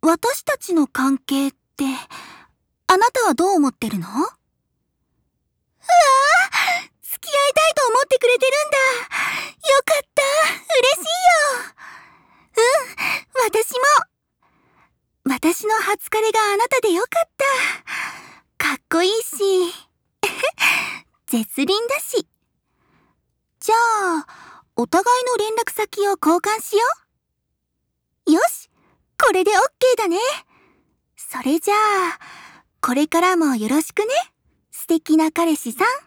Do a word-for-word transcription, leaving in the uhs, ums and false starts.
私たちの関係って、あなたはどう思ってるの？うわぁ、付き合いたいと思ってくれてるんだ。よかった。嬉しいよ。うん、私も。私の初彼があなたでよかった。かっこいいし、絶倫だし。じゃあ、お互いの連絡先を交換しよう。よし、これで オーケー だね。それじゃあ、これからもよろしくね。素敵な彼氏さん。